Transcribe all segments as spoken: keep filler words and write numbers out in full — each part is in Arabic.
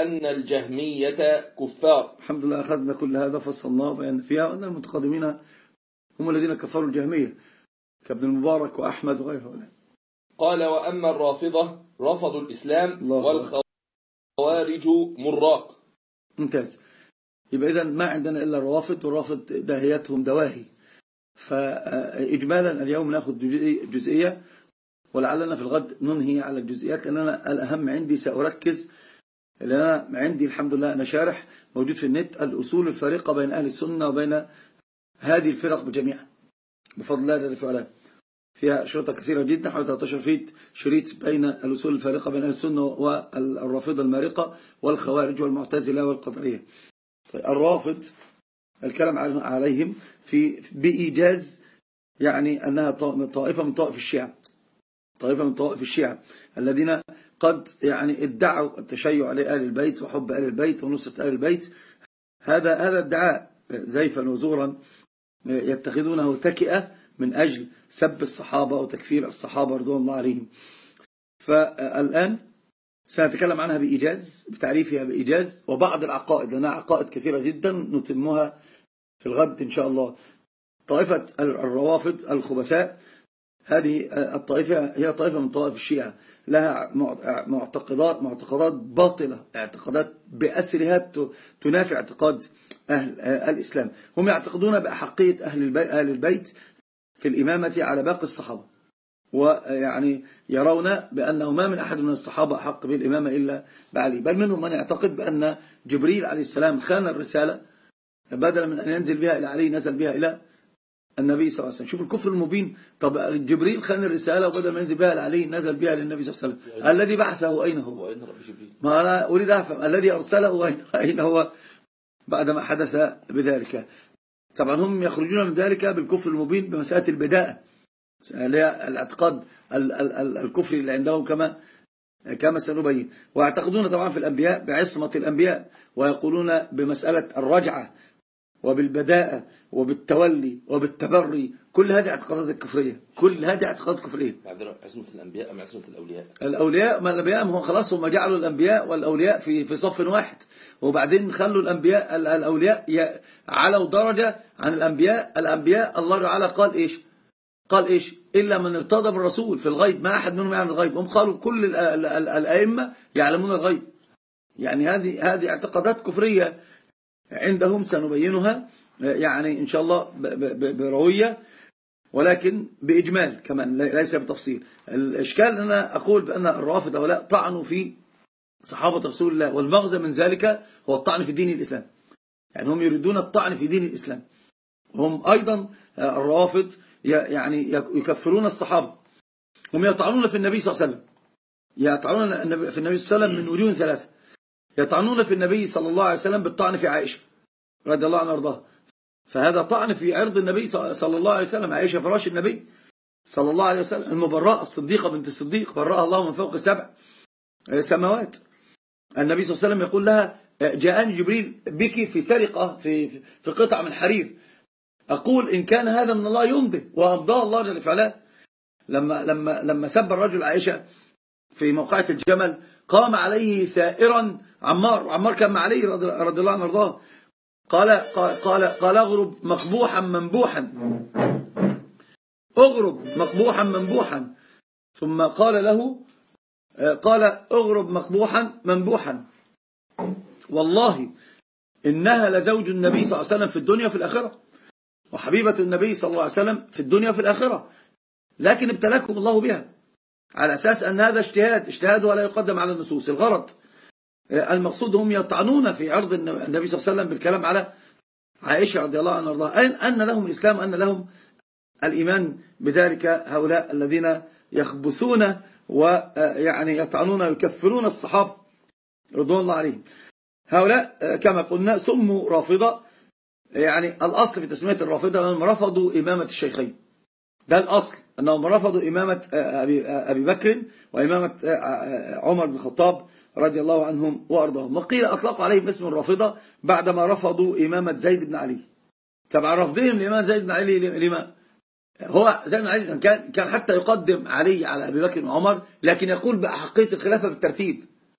وأن الجهمية كفار. الحمد لله أخذنا كل هذا فصلناه وبينا فيها، وأن المتقدمين هم الذين كفروا الجهمية كابن المبارك وأحمد وغيره. قال وأما الرافضة رفضوا الإسلام والخوارج مراق. ممتاز. يبقى إذن ما عندنا إلا الروافض، والرافض داهيتهم دواهي. فإجمالا اليوم نأخذ جزئية، ولعلنا في الغد ننهي على الجزئيات، لأن أنا الأهم عندي سأركز، لأن أنا عندي الحمد لله أنا شارح موجود في النت الأصول الفارقة بين أهل السنة وبين هذه الفرق بجميعها بفضل الله جل وعلا. فيها أشرطة كثيرة جدا، حوالي ثلاثة عشر فيت شريط بين الأصول الفارقة بين أهل السنة والرافضة المارقة والخوارج والمعتزلة والقدرية. الرافض الكلام عليهم في بإيجاز، يعني أنها طائفة من طائف الشيعة، طائفة من طائف الشيعة الذين قد يعني ادعوا التشيع لآل البيت وحب آل البيت ونصرة آل البيت. هذا هذا ادعاء زيفا وزورا يتخذونه تكئة من أجل سب الصحابة وتكفير الصحابة رضوان الله عليهم. فالآن سنتكلم عنها بإيجاز، بتعريفها بإيجاز، وبعض العقائد، لأنها عقائد كثيرة جدا نتمها في الغد إن شاء الله. طائفة الروافض الخبثاء، هذه الطائفة هي طائفة من طوائف الشيعة، لها معتقدات معتقدات باطلة، اعتقادات بأسرها تنافي اعتقاد أهل الإسلام. هم يعتقدون بأحقية أهل البيت في الإمامة على باقي الصحابة، ويعني يرون بأنه ما من أحد من الصحابة أحق بالإمامة إلا بعلي، بل منهم من يعتقد بأن جبريل عليه السلام خان الرسالة، بدلا من أن ينزل بها إلى علي نزل بها إلى النبي صلى الله عليه وسلم. شوف الكفر المبين. طب جبريل خان الرسالة وبدل ما ينزل بها لعلي نزل بها للنبي صلى الله عليه وسلم. الذي بعثه أين هو؟ ما أنا أريد أفهم الذي أرسله أين هو بعدما حدث بذلك. طبعا هم يخرجون من ذلك بالكفر المبين بمسألة البداءة، الاعتقاد الكفري اللي عندهم كما كما سنبين. ويعتقدون طبعا في الأنبياء بعصمة الأنبياء، ويقولون بمسألة الرجعة وبالبداءة وبالتولي وبالتبري. كل هذه اعتقادات الكفرية، كل هذه اعتقادات كفرية. عصمة الأنبياء أم عصمة الأولياء؟ الأولياء، ما الأنبياء هم خلاص هم جعلوا الأنبياء والأولياء في في صف واحد، وبعدين خلوا الأنبياء الأولياء علوا درجة عن الأنبياء. الأنبياء الله تعالى قال إيش؟ قال إيش؟ إلا من ارتضى بالرسول في الغيب، ما أحد منهم يعلم الغيب. هم قالوا كل الأئمة يعلمون الغيب. يعني هذه هذه اعتقادات كفرية عندهم، سنبينها يعني إن شاء الله بروية، ولكن بإجمال كمان ليس بتفصيل. الإشكال أن أنا أقول بأن الرافضة هؤلاء طعنوا في صحابة رسول الله، والمغزى من ذلك هو الطعن في دين الإسلام. يعني هم يريدون الطعن في دين الإسلام. هم أيضا الرافض يعني يكفرون الصحابة، هم يطعنون في النبي صلى الله عليه وسلم، يطعنون في النبي صلى الله عليه وسلم من وجوه ثلاثة. يطعنون في النبي صلى الله عليه وسلم بالطعن في عائشة رضي الله عنها وارضاها، فهذا طعن في عرض النبي صلى الله عليه وسلم. عائشة فراش النبي صلى الله عليه وسلم، المبرأة الصديقة بنت الصديق، برأها الله من فوق سبع سماوات. النبي صلى الله عليه وسلم يقول لها جاءني جبريل بك في سرقة في في قطع من حرير، أقول إن كان هذا من الله يمضي، وأمضاه الله جل وعلا. لما لما لما سب الرجل عائشة في موقعة الجمل قام عليه سائرا عمار، عمار كان مع علي رضي الله عنه وارضاه، قال قال قال اغرب مقبوحا منبوحا، اغرب مقبوحا منبوحا، ثم قال له قال اغرب مقبوحا منبوحا، والله إنها لزوج النبي صلى الله عليه وسلم في الدنيا وفي الآخرة، وحبيبة النبي صلى الله عليه وسلم في الدنيا وفي الآخرة، لكن ابتلاكم الله بها على أساس أن هذا اجتهاد، اجتهاد ولا يقدم على النصوص. الغرض المقصود هم يطعنون في عرض النبي صلى الله عليه وسلم بالكلام على عائشة رضي الله عنها وارضاها، أن لهم الإسلام، أن لهم الإيمان بذلك. هؤلاء الذين يخبثون ويعني يطعنون ويكفرون الصحابة رضوان الله عليهم، هؤلاء كما قلنا سموا رافضة. يعني الأصل في تسمية الرافضة أنهم رفضوا إمامة الشيخين، ده الأصل، أنهم رفضوا إمامة أبي بكر وإمامة عمر بن الخطاب رضي الله عنهم وأرضاهم. وقيل أطلقوا عليهم اسم الرافضة بعدما رفضوا إمامة زيد بن علي. طبعا رفضهم لإمامة زيد بن علي لما؟ هو زيد بن علي كان كان حتى يقدم علي على أبي بكر وعمر، لكن يقول بأحقية الخلافة بالترتيب.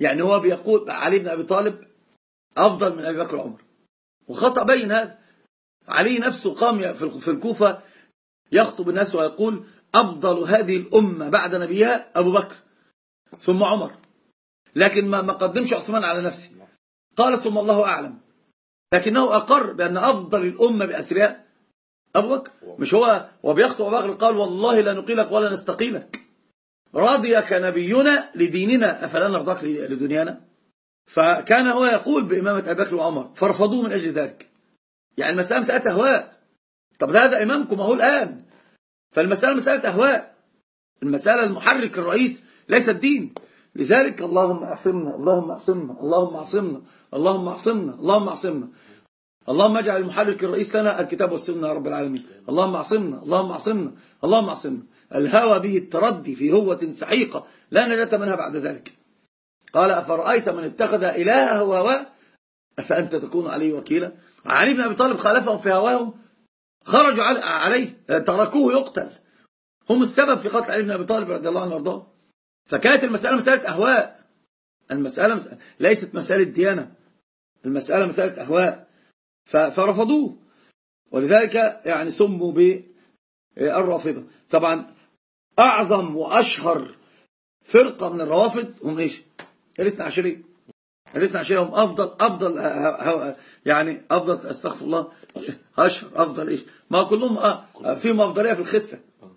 يعني هو بيقول علي بن أبي طالب أفضل من أبي بكر وعمر، وخطأ بين هذا. علي نفسه قام في الكوفة يخطب الناس ويقول أفضل هذه الأمة بعد نبيها أبو بكر ثم عمر، لكن ما قدمش عثمان على نفسه، قال ثم الله أعلم، لكنه أقر بأن أفضل الأمة بأسرها أبو بكر. مش هو وبيخطب أبو بكر قال والله لا نقيلك ولا نستقيلك، رضيك نبينا لديننا أفلا نرضاك لدنيانا. فكان هو يقول بإمامة أبي بكر وعمر فرفضوه من أجل ذلك. يعني المسألة مسألة أهواء. طب هذا إمامكم أهو الآن، فالمسألة مسألة أهواء، المسألة المحرك الرئيس ليس الدين. لذلك اللهم اعصمنا اللهم اعصمنا اللهم اعصمنا اللهم اعصمنا اللهم اعصمنا، اللهم اجعل المحرك الرئيس لنا الكتاب والسنة يا رب العالمين. اللهم اعصمنا اللهم اعصمنا اللهم اعصمنا. الهوى به التردي في هوة سحيقة لا نجاة منها بعد ذلك. قال أفرأيت من اتخذ إلهه هواه أفأنت تكون عليه وكيلا. علي بن أبي طالب خالفهم في هواهم، خرجوا عليه تركوه يقتل، هم السبب في قتل علي بن أبي طالب رضي الله عنه وارضاه. فكانت المسألة مسألة أهواء، المسألة مسألة ليست مسألة ديانة، المسألة مسألة أهواء، فرفضوه، ولذلك يعني سموا بالرافضة. طبعا أعظم وأشهر فرقة من الروافض هم إيش؟ الاثنى عشرية. الاثنى عشرية هم أفضل أفضل يعني أفضل أستغفر الله أشهر أفضل إيش؟ ما كلهم فيهم أفضلية في الخسة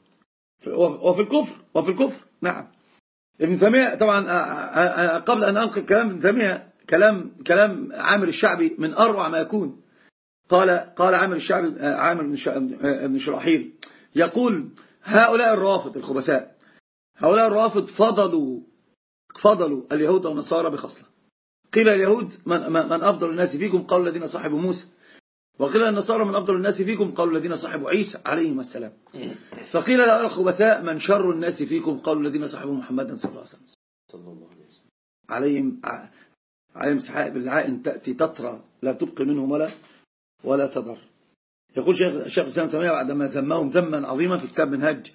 وفي الكفر وفي الكفر. نعم. ابن تيمية طبعا قبل أن أنقل كلام ابن تيمية كلام كلام عامر الشعبي من أروع ما يكون. قال قال عامر الشعبي عامر بن شراحيل يقول هؤلاء الروافض الخبثاء، هؤلاء الروافض فضلوا فضلوا اليهود والنصارى بخصلة. قيل اليهود من, من أفضل الناس فيكم قالوا الذين صاحبوا موسى، وقيل النصارى من أفضل الناس فيكم قالوا الذين صاحبوا عيسى عليهم السلام. فقيل لهؤلاء الخبثاء من شر الناس فيكم قالوا الذين صاحبوا محمدا صلى الله عليه وسلم عليهم عليهم سحائب العائن تأتي تطرى لا تبقي منهم ولا ولا تضر. يقول شيخ شيخ الإسلام تيمية بعدما ذمهم ذما عظيما في كتاب منهج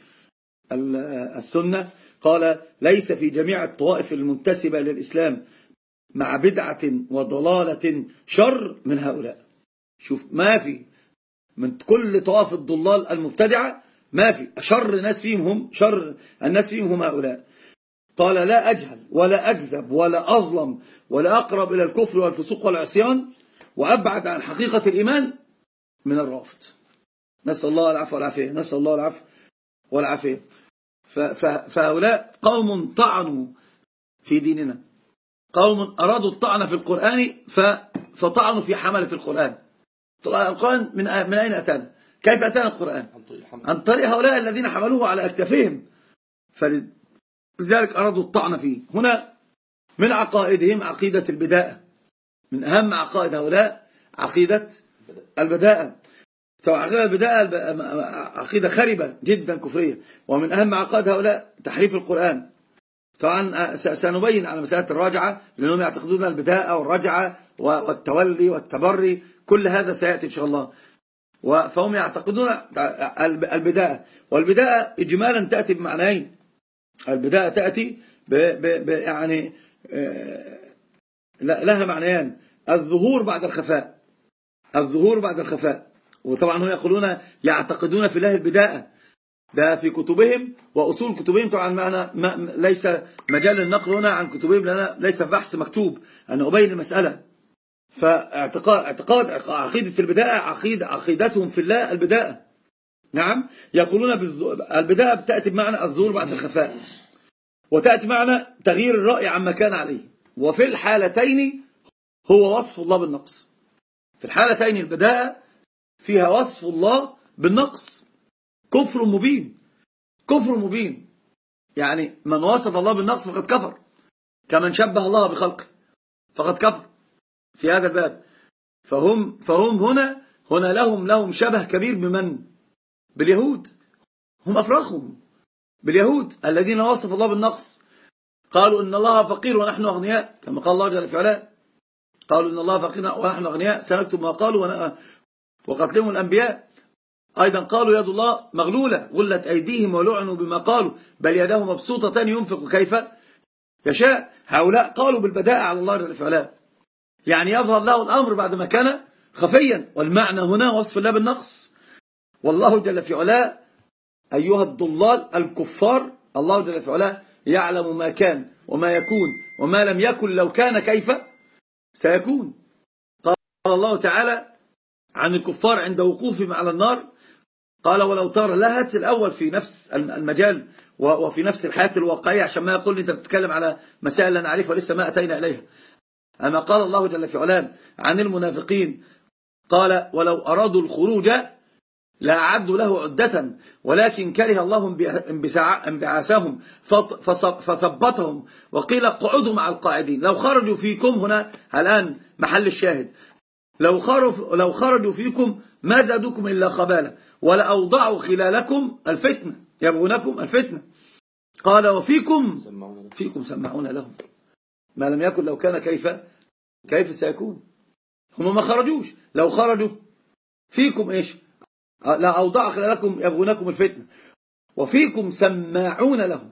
السنة قال ليس في جميع الطوائف المنتسبة للإسلام مع بدعة وضلالة شر من هؤلاء. شوف ما في من كل طوائف الضلال المبتدعة ما في شر ناس فيهم هم شر الناس فيهم هم هؤلاء. قال لا أجهل ولا أكذب ولا أظلم ولا أقرب إلى الكفر والفسوق والعصيان وأبعد عن حقيقة الإيمان من الرافض. نسأل الله العفو والعافية نسأل الله العفو والعافية. فهؤلاء قوم طعنوا في ديننا، قوم أرادوا الطعن في القرآن فطعنوا في حملة القرآن. القرآن من من أين أتانا؟ كيف أتانا القرآن؟ عن طريق هؤلاء الذين حملوه على أكتافهم، فلذلك أرادوا الطعن فيه. هنا من عقائدهم عقيدة البداءة، من أهم عقائد هؤلاء عقيدة البداءة. سواء عقيدة البداءة عقيدة خربة جدا كفرية، ومن أهم عقائد هؤلاء تحريف القرآن. طبعا سنبين على مسألة الراجعة لأنهم يعتقدون البداءة والرجعة والتولي والتبري، كل هذا سيأتي إن شاء الله. فهم يعتقدون البداءة، والبداءة إجمالا تأتي بمعنيين. البداءة تأتي ب ب ب يعني لها معنيان: الظهور بعد الخفاء، الظهور بعد الخفاء. وطبعا هم يقولون يعتقدون في الله البداءة، ده في كتبهم وأصول كتبهم. طبعا معنا ما ليس مجال النقل هنا عن كتبهم لأن ليس بحث مكتوب، أنا أبين المسألة. فاعتقاد اعتقاد عقيدة البداءة عقيدة عقيدتهم في الله البداءة. نعم، يقولون البداءة بتأتي بمعنى الظهور بعد الخفاء، وتأتي معنى تغيير الرأي عما كان عليه. وفي الحالتين هو وصف الله بالنقص. في الحالتين البداءة فيها وصف الله بالنقص، كفر مبين، كفر مبين. يعني من وصف الله بالنقص فقد كفر، كمن شبه الله بخلقه فقد كفر في هذا الباب. فهم فهم هنا هنا لهم لهم شبه كبير بمن؟ باليهود. هم أفرخهم باليهود الذين وصف الله بالنقص. قالوا إن الله فقير ونحن أغنياء، كما قال الله جل في علاه. قالوا إن الله فقير ونحن أغنياء سنكتب ما قالوا وقتلهم الأنبياء. أيضا قالوا يد الله مغلولة غلت أيديهم ولعنوا بما قالوا بل يداه مبسوطتان ينفق كيف يشاء. هؤلاء قالوا بالبداء على الله جل في علاه، يعني يظهر له الأمر بعد ما كان خفيا، والمعنى هنا وصف الله بالنقص. والله جل في علاه أيها الضلال الكفار، الله جل في علاه يعلم ما كان وما يكون وما لم يكن لو كان كيف سيكون. قال الله تعالى عن الكفار عند وقوفهم على النار، قال ولو ترى لهت الأول في نفس المجال وفي نفس الحياة الواقعية، عشان ما يقول لي أنت بتتكلم على مسائل لا نعرفها ولسه ما أتينا إليها. أما قال الله جل في علاه عن المنافقين، قال ولو أرادوا الخروج لأعدوا له عدة ولكن كره الله انبعاثهم فثبتهم وقيل اقعدوا مع القاعدين. لو خرجوا فيكم، هنا الآن محل الشاهد، لو خرجوا, لو خرجوا فيكم ما زادوكم إلا خبالة ولأوضعوا خلالكم الفتنة يبغونكم الفتنة. قال وفيكم فيكم سمعون لهم ما لم يكن لو كان كيف كيف سيكون. هم ما خرجوش، لو خرجوا فيكم إيش؟ لا أوضع خلالكم يبغونكم الفتنة وفيكم سماعون لهم.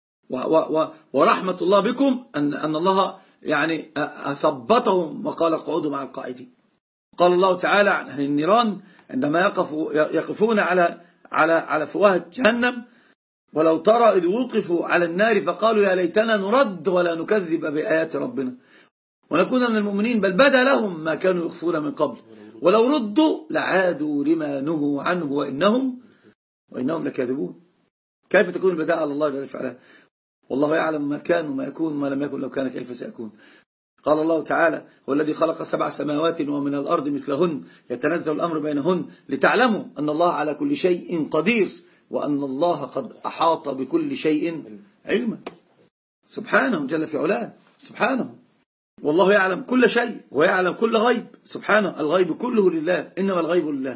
ورحمة الله بكم أن, أن الله يعني أثبتهم وقال اقعدوا مع القاعدين. قال الله تعالى عن النيران عندما يقفوا يقفون على على على فواه جهنم، ولو ترى إذ وقفوا على النار فقالوا يا ليتنا نرد ولا نكذب بآيات ربنا ونكون من المؤمنين، بل بدا لهم ما كانوا يخفون من قبل ولو ردوا لعادوا لما نهوا عنه وإنهم وإنهم لكاذبون. كيف تكون البداء على الله جل وعلا؟ والله يعلم ما كان وما يكون وما لم يكن لو كان كيف سيكون. قال الله تعالى هو الذي خلق سبع سماوات ومن الأرض مثلهن يتنزل الأمر بينهن لتعلموا أن الله على كل شيء قدير وأن الله قد أحاط بكل شيء علما. سبحانه جل في علاه، سبحانه. والله يعلم كل شيء ويعلم كل غيب، سبحانه. الغيب كله لله، إنما الغيب لله.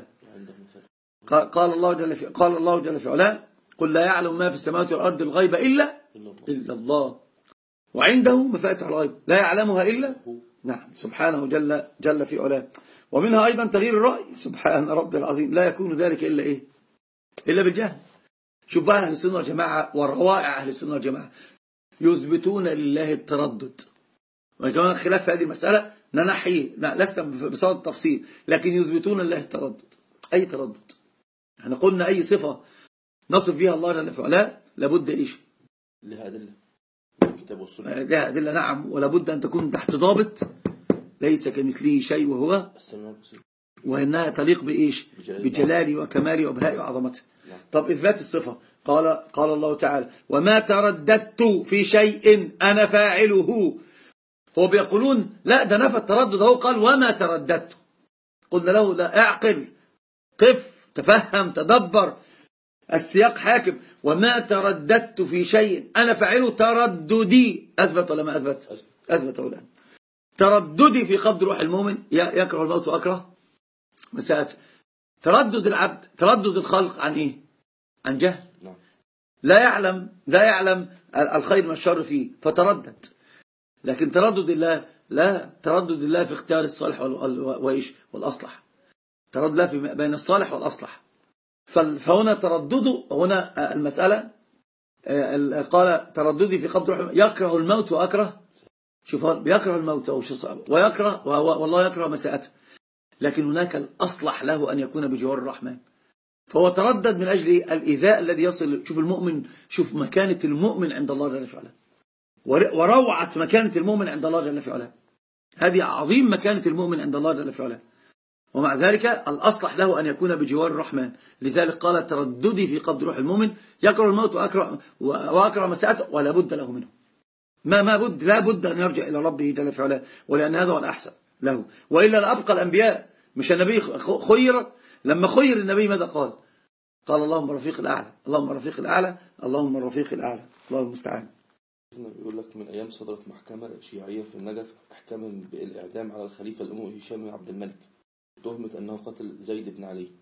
قال الله جل في قال الله جل في علاه قل لا يعلم ما في السماوات والأرض الغيب إلا إلا الله وعنده مفاتح الغيب لا يعلمها إلا نعم سبحانه جل جل في علاه. ومنها أيضا تغيير الرأي، سبحان ربي العظيم، لا يكون ذلك إلا إيه؟ إلا بالجهل. شوف بقى أهل السنة والجماعة وروائع أهل السنة والجماعة يثبتون لله التردد. وكمان الخلاف في هذه المسألة ننحيه، لسنا بصدد التفصيل، لكن يثبتون لله التردد. أي تردد؟ احنا قلنا أي صفة نصف بها الله جل وعلا لابد إيش؟ لها أدلة، الكتاب والسنة لها أدلة، نعم، ولابد أن تكون تحت ضابط ليس كمثله شيء وهو وإنها تليق بإيش؟ بجلاله وكماله وبهائه وعظمته. طب إثبات الصفة، قال قال الله تعالى وما ترددت في شيء أنا فاعله. هو بيقولون لا ده نفى التردد، هو قال وما ترددت. قلنا له لا، اعقل، قف، تفهم، تدبر، السياق حاكم. وما ترددت في شيء أنا فاعله ترددي. أثبت ولا ما أثبت؟ أثبت ولا لا؟ ترددي في قبض روح المؤمن، يكره الموت وأكره مساءته. تردد العبد، تردد الخلق عن إيه؟ عن جهل، لا يعلم لا يعلم الخير من الشر فيه فتردد. لكن تردد الله لا، تردد الله في اختيار الصالح وإيش والأصلح، تردد الله في بين الصالح والأصلح. فهنا تردده، هنا المسألة قال ترددي في قبض روح، يكره الموت وأكره، شوف بيكره الموت ويكره والله يكره مساءته، لكن هناك الأصلح له أن يكون بجوار الرحمن. فهو تردد من أجل الإيذاء الذي يصل. شوف المؤمن، شوف مكانة المؤمن عند الله جل وعلا، وروعة مكانة المؤمن عند الله جل وعلا. هذه عظيم مكانة المؤمن عند الله جل وعلا، ومع ذلك الأصلح له أن يكون بجوار الرحمن. لذلك قال ترددي في قبض روح المؤمن، يكره الموت وأكره, وأكره مساءته ولا بد له منه. ما ما بد لا بد أن يرجع إلى ربه جل وعلا، ولأن هذا هو الأحسن له. وإلا لأبقى الأنبياء، مش النبي خير؟ لما خير النبي ماذا قال؟ قال اللهم الرفيق الأعلى، اللهم الرفيق الأعلى، اللهم الرفيق الأعلى، الله المستعان. يقول لك من أيام صدرت محكمة شيعية في النجف أحكاما بالإعدام على الخليفة الأموي هشام بن عبد الملك تهمة أنه قتل زيد بن علي.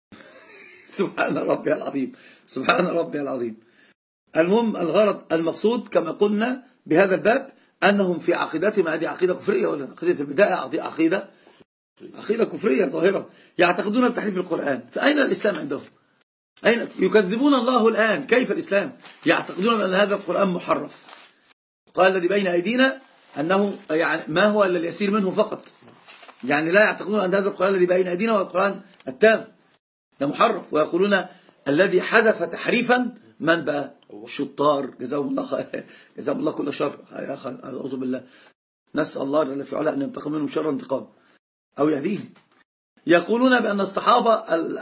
سبحان ربي العظيم، سبحان ربي العظيم. المهم الغرض المقصود كما قلنا بهذا الباب أنهم في عقيدتهم، هذه عقيدة كفرية ولا عقيدة البداية؟ عقيدة عقيدة كفرية ظاهرة، يعتقدون بتحريف القرآن. فأين الإسلام عندهم؟ أين يكذبون الله الآن؟ كيف الإسلام؟ يعتقدون أن هذا القرآن محرف. القرآن الذي بين أيدينا أنه يعني ما هو إلا اليسير منه فقط، يعني لا يعتقدون أن هذا القرآن الذي بين أيدينا هو القرآن التام، ده محرف. ويقولون الذي حذف تحريفا من بقى؟ الشطار، جزاهم الله خير، جزاهم الله كل شر، أعوذ بالله، نسأل الله جل في علاه أن ينتقم منهم شر انتقام أو يهديهم. يقولون بأن الصحابة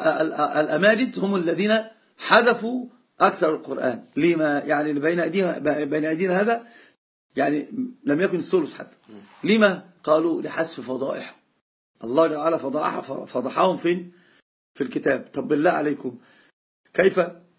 الأماجد هم الذين حذفوا أكثر القرآن. لما يعني اللي بين أيدينا بين أيدينا هذا يعني لم يكن الثلث حتى. لما؟ قالوا لحذف فضائح الله تعالى، فضحهم فين؟ في الكتاب. طب بالله عليكم كيف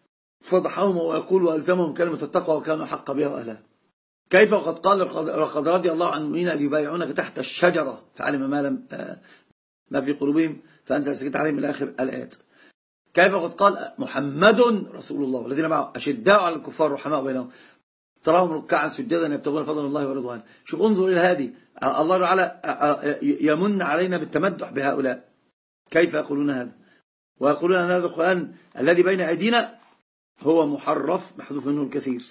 فضحهم ويقول وألزمهم كلمة التقوى وكانوا حق بها وأهلها؟ كيف وقد قال لقد رضي الله عن المؤمنين أن يبايعونك تحت الشجرة فعلم ما لم ما في قلوبهم فأنزل سكت عليهم إلى آخر الآيات. كيف وقد قال محمد رسول الله والذين معه أشداء على الكفار رحماء بينهم تراهم ركعا سجدا يبتغون فضلا الله ورضوانه. شوف انظر إلى هذه، الله تعالى يمن علينا بالتمدح بهؤلاء. كيف يقولون هذا؟ ويقولون أن هذا القرآن الذي بين أيدينا هو محرف محذوف منه الكثير.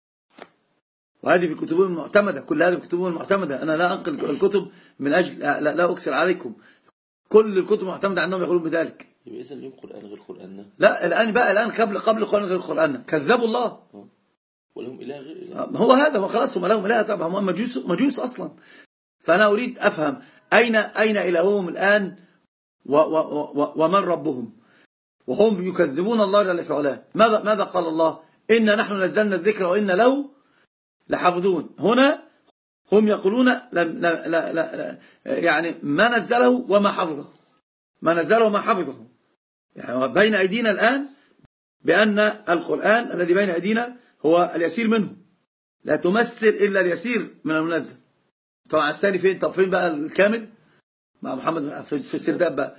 وهذه في كتبهم المعتمدة، كل هذه في كتبهم المعتمدة. أنا لا أنقل الكتب من أجل لا, لا أكسر عليكم، كل الكتب المعتمدة عندهم يقولون بذلك. يبقى إذا اليوم قرآن غير قرآننا؟ لا الآن بقى الآن قبل قبل القرآن غير قرآننا كذبوا الله. ولهم إله غير إله. هو هذا هو خلاص، هم لهم إله طبعا، هم مجوس مجوس أصلا. فأنا أريد أفهم أين أين إلههم الآن و و و ومن ربهم، وهم يكذبون الله جل في علاه. ماذا ماذا قال الله؟ إنا نحن نزلنا الذكر وإنا له لحافظون. هنا هم يقولون لا لا لا لا يعني ما نزله وما حفظه، ما نزله وما حفظه. يعني بين أيدينا الآن بأن القرآن الذي بين أيدينا هو اليسير منه، لا تمثل إلا اليسير من المنزل. طبعا الثاني فين؟ طب فين بقى الكامل مع محمد في السرداب بقى؟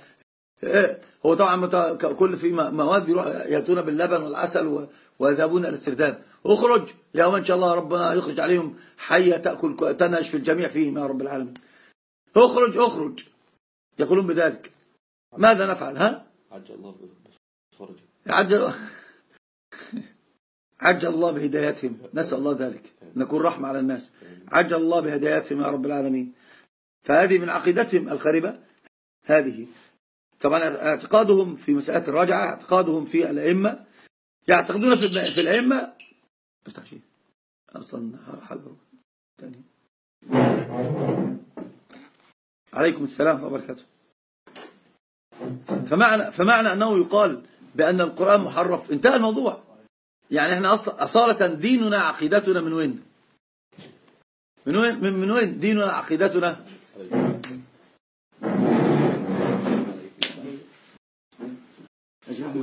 هو طبعا كل في مواد بيروح يأتون باللبن والعسل ويذهبون إلى السرداب. اخرج يوم إن شاء الله ربنا يخرج عليهم حية تأكل تنهش في الجميع فيهم يا رب العالمين. اخرج اخرج يقولون بذلك. ماذا نفعل؟ ها؟ عجل الله بفرج عجل عجل الله بهدايتهم، نسأل الله ذلك، نكون رحمة على الناس. عجل الله بهدايتهم يا رب العالمين. فهذه من عقيدتهم الخريبة هذه. طبعا اعتقادهم في مسألة الرجعة، اعتقادهم في الأئمة، يعتقدون في في الأئمة. افتح شيء أصلا حضروا ثاني. عليكم السلام ورحمة الله وبركاته. فمعنى فمعنى أنه يقال بأن القرآن محرف انتهى الموضوع. يعني احنا أصلا أصالة ديننا عقيدتنا من وين؟ من وين من, من وين ديننا عقيدتنا؟ يا أحمد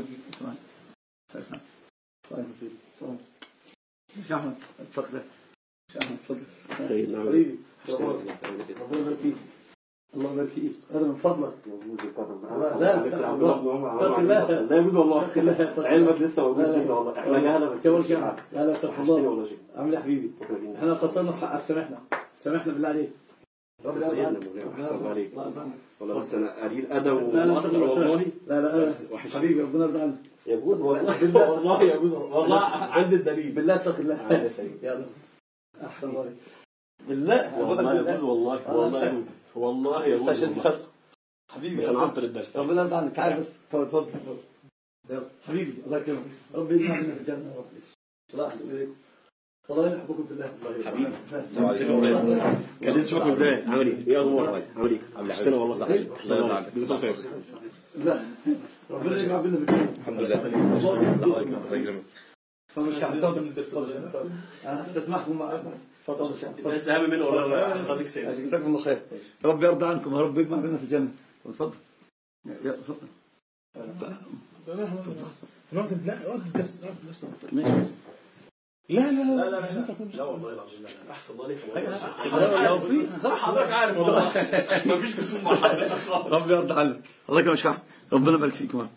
يا أحمد تفضل يا أحمد تفضل سيدنا حبيبي ربنا يبارك فيك الله يبارك فيك هذا من فضلك. لا لا لا يجوز والله علمك لسه موجود فينا والله احنا جهله بس يا شيخ. لا لا استغفر الله عامل يا حبيبي احنا قصرنا في حقك سامحنا سامحنا بالله عليك رب يرضى عليك والله بس انا قليل ادب ومقصر والله. لا لا حبيبي ربنا يرضى عنك. يجوز والله والله يجوز والله عندي الدليل بالله اتق الله يلا احسن الله بالله والله يجوز والله والله يجوز والله يجوز عشان حبيبي مش هنعطل الدرس ربنا يرضى عنك. عارف بس اتفضل اتفضل حبيبي الله يكرمك ربي يجمعنا في الجنه يا رب. الله يحسن اليكم والله يحبكم في الله حبيبي. السلام عليكم. كان لسه شوفك ازاي عامل ايه؟ ايه اخبارك؟ عامل ايه؟ عشتنا والله صح الله يرضى عنك. لا ربنا يجمع بينا بالجنه الحمد لله. الله يكرمك. فمش هتفضل من الدرس انا هستسمحكم مع بس اتفضل بس اهم منه والله حصل لك سيد جزاكم الله خير. رب يرضى عنكم يا رب يجمع بينا في الجنه. اتفضل يا اتفضل نقعد نقعد الدرس لا لا لا لا لا لا والله العظيم احسن الله عليك حضرتك عارف والله ما فيش كسوف مع حضرتك. رب يرضى عنك الله يكرمك يا ربنا يبارك فيكم.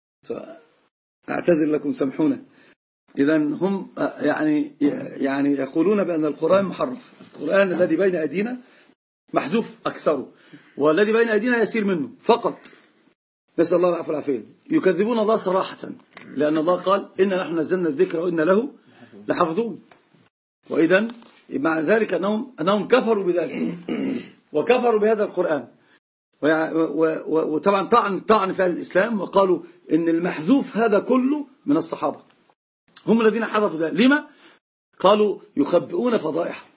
اعتذر لكم سامحونا. إذا هم يعني يعني يقولون بأن القرآن محرف. القرآن الذي بين أيدينا محذوف أكثره والذي بين أيدينا يسير منه فقط. نسأل الله العفو والعافية. يكذبون الله صراحة لأن الله قال إن نحن نزلنا الذكر وإن له لحافظون. وإذا مع ذلك أنهم, أنهم كفروا بذلك وكفروا بهذا القرآن. وطبعا طعن طعن في الإسلام وقالوا إن المحذوف هذا كله من الصحابة، هم الذين حذفوا ذلك. لما؟ قالوا يخبئون فضائح.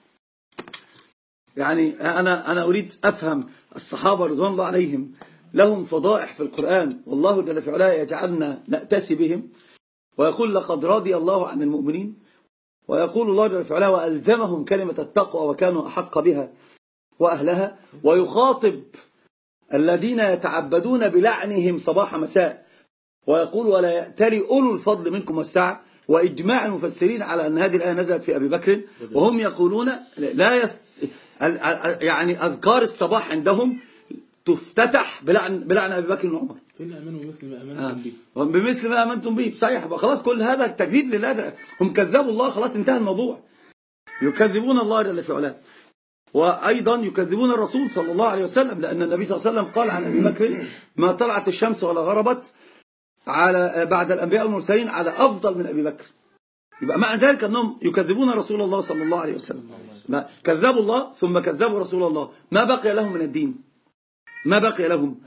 يعني أنا أنا أريد أفهم الصحابة رضوان الله عليهم لهم فضائح في القرآن، والله جل في علاه يجعلنا نأتسي بهم، ويقول لقد رضي الله عن المؤمنين، ويقول الله جل في علاه وألزمهم كلمة التقوى وكانوا أحق بها وأهلها، ويخاطب الذين يتعبدون بلعنهم صباح مساء ويقول ولا يأتلي أولو الفضل منكم والسعة. وإجماع المفسرين على أن هذه الآية نزلت في أبي بكر، وهم يقولون لا يست... يعني أذكار الصباح عندهم تفتتح بلعن, بلعن أبي بكر وعمر. فإن آمنوا بمثل ما آمنتم به. آه. بمثل ما آمنتم به. صحيح. خلاص كل هذا تكذيب لله، هم كذبوا الله، خلاص انتهى الموضوع. يكذبون الله جل في علاه، وأيضا يكذبون الرسول صلى الله عليه وسلم، لأن النبي صلى الله عليه وسلم قال عن أبي بكر ما طلعت الشمس ولا غربت على بعد الأنبياء والمرسلين على أفضل من أبي بكر. يبقى مع ذلك أنهم يكذبون رسول الله صلى الله عليه وسلم. ما كذبوا الله ثم كذبوا رسول الله، ما بقي لهم من الدين، ما بقي لهم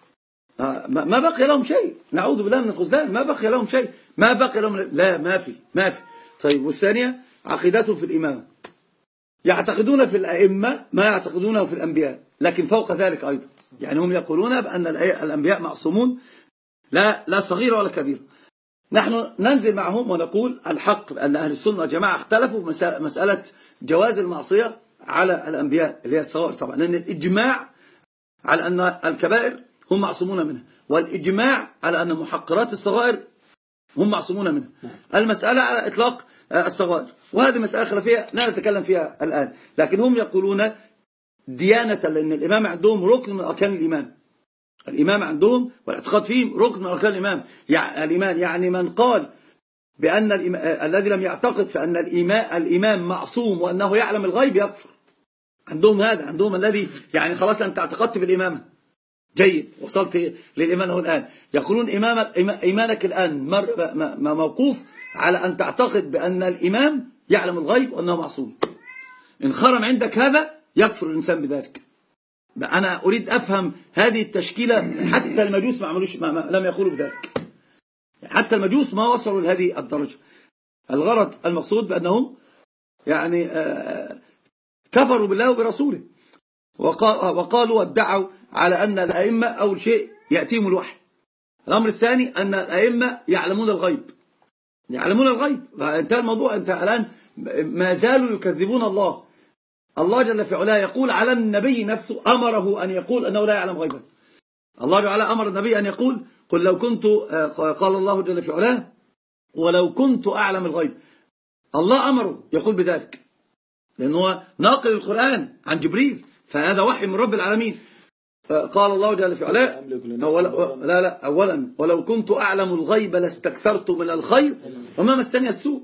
ما بقي لهم شيء. نعوذ بالله من الخذلان. ما بقي لهم شيء، ما بقي لهم، لا ما في ما في. طيب، والثانية عقيدتهم في الإمامة، يعتقدون في الأئمة ما يعتقدونه في الأنبياء، لكن فوق ذلك أيضا. يعني هم يقولون بأن الأنبياء معصومون، لا لا صغيرة ولا كبيرة. نحن ننزل معهم ونقول الحق أن أهل السنة والجماعة اختلفوا في مسألة جواز المعصية على الأنبياء اللي هي الصغائر طبعا، لأن الإجماع على أن الكبائر هم معصومون منها، والإجماع على أن محقرات الصغائر هم معصومون منها. المسألة على إطلاق الصغائر، وهذه مسألة خلافية لا نتكلم فيها الآن، لكن هم يقولون ديانة، لأن الإمام عندهم ركن من أركان الإيمان. الإمام عندهم والاعتقاد فيهم ركن من أركان الإمام يعني الإيمان. يعني من قال بأن الذي لم يعتقد فأن الإمام, الإمام معصوم وأنه يعلم الغيب يكفر. عندهم هذا، عندهم الذي يعني خلاص أنت اعتقدت بالإمامة، جيد، وصلت للإيمان الآن. يقولون إمام إيمانك الآن موقوف على أن تعتقد بأن الإمام يعلم الغيب وأنه معصوم. إن خرم عندك هذا يكفر الإنسان بذلك. أنا أريد أفهم هذه التشكيلة. حتى المجوس ما عملوش، ما ما لم يقولوا بذلك. حتى المجوس ما وصلوا لهذه الدرجة. الغرض المقصود بأنهم يعني كفروا بالله وبرسوله، وقالوا وادعوا على أن الأئمة أول شيء يأتيهم الوحي. الأمر الثاني أن الأئمة يعلمون الغيب، يعلمون الغيب. انتهى الموضوع. انت الآن ما زالوا يكذبون الله. الله جل في علاه يقول على النبي نفسه، أمره أن يقول أنه لا يعلم غيبا. الله جل وعلا أمر النبي أن يقول قل لو كنت، قال الله جل في علاه ولو كنت أعلم الغيب. الله أمره يقول بذلك، لأنه ناقل القرآن عن جبريل، فهذا وحي من رب العالمين. قال الله جل في علاه لا لا أولا ولو كنت أعلم الغيب لاستكثرت من الخير وما مسني السوء.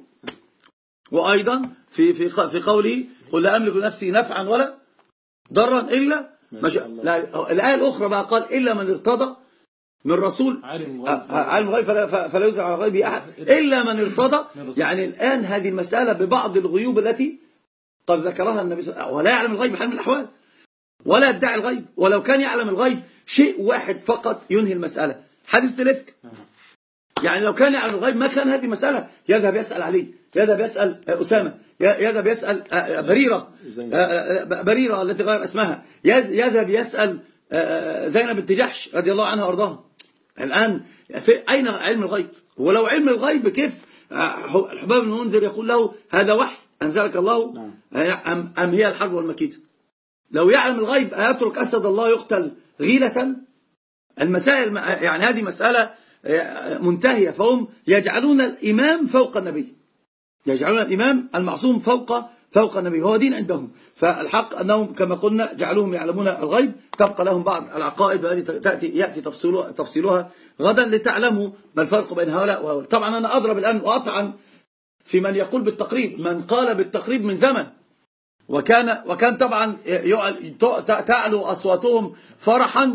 وأيضا في في في قوله قل لا أملك لنفسي نفعا ولا ضرا إلا ما شاء الله. الآية الأخرى بقى قال إلا من ارتضى من رسول عالم الغيب فلا, فلا يزع على غيبه أحد إلا من ارتضى. يعني الآن هذه المسألة ببعض الغيوب التي قد ذكرها النبي صلى الله عليه وسلم، ولا يعلم الغيب بحال من الأحوال ولا يدعي الغيب. ولو كان يعلم الغيب شيء واحد فقط ينهي المسألة، حديث الإفك. يعني لو كان يعلم الغيب ما كان هذه المسألة يذهب يسأل عليه، يذهب يسأل أسامة، يذهب يسأل بريرة بريرة التي غير اسمها، يذهب يسأل زينب بنت جحش رضي الله عنها وارضاها. الآن في أين علم الغيب؟ ولو علم الغيب كيف الحباب بن المنذر يقول له هذا وحي أنزلك الله أم, أم هي الحرب والمكيدة؟ لو يعلم الغيب أيترك أسد الله يقتل غيلة؟ المسائل يعني هذه مسألة منتهية. فهم يجعلون الإمام فوق النبي، يجعلون الإمام المعصوم فوق فوق النبي، هو دين عندهم. فالحق أنهم كما قلنا جعلوهم يعلمون الغيب. تبقى لهم بعض العقائد التي تأتي يأتي تفصيلها, تفصيلها غدا لتعلموا ما الفرق بين هؤلاء وهؤلاء. طبعا أنا أضرب الآن وأطعن في من يقول بالتقريب، من قال بالتقريب من زمن، وكان وكان طبعا تعلو أصواتهم فرحا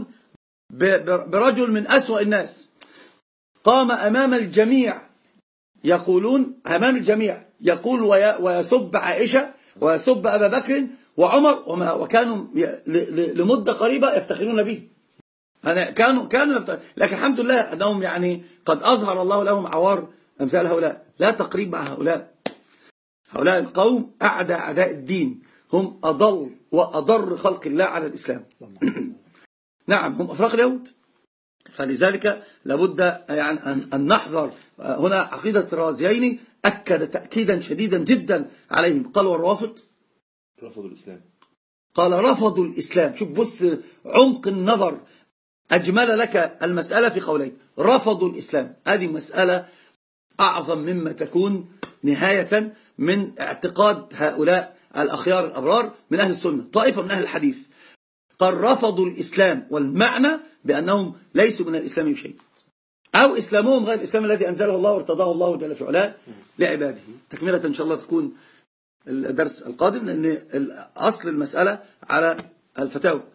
برجل من أسوأ الناس قام أمام الجميع، يقولون أمام الجميع يقول ويسب عائشة ويسب أبا بكر وعمر وما وكانوا لمدة قريبة يفتخرون به. أنا كانوا كانوا لكن الحمد لله أنهم يعني قد أظهر الله لهم عوار أمثال هؤلاء. لا تقريب مع هؤلاء. هؤلاء القوم أعدى أعداء الدين، هم أضل وأضر خلق الله على الإسلام. نعم هم أفراق اليهود. فلذلك لابد يعني أن نحذر هنا. عقيدة الرازيين أكد تأكيدا شديدا جدا عليهم. قال والروافض رفضوا الإسلام. قال رفضوا الإسلام. شوف بص عمق النظر. أجمل لك المسألة في قولين. رفضوا الإسلام. هذه مسألة أعظم مما تكون نهاية من اعتقاد هؤلاء الأخيار الأبرار من أهل السنة، طائفة من أهل الحديث. قال رفضوا الإسلام، والمعنى بأنهم ليسوا من الإسلام شيء، أو إسلامهم غير الإسلام الذي أنزله الله وارتضاه الله جل في علاه لعباده. تكملة إن شاء الله تكون الدرس القادم، لأن أصل المسألة على الفتاوى.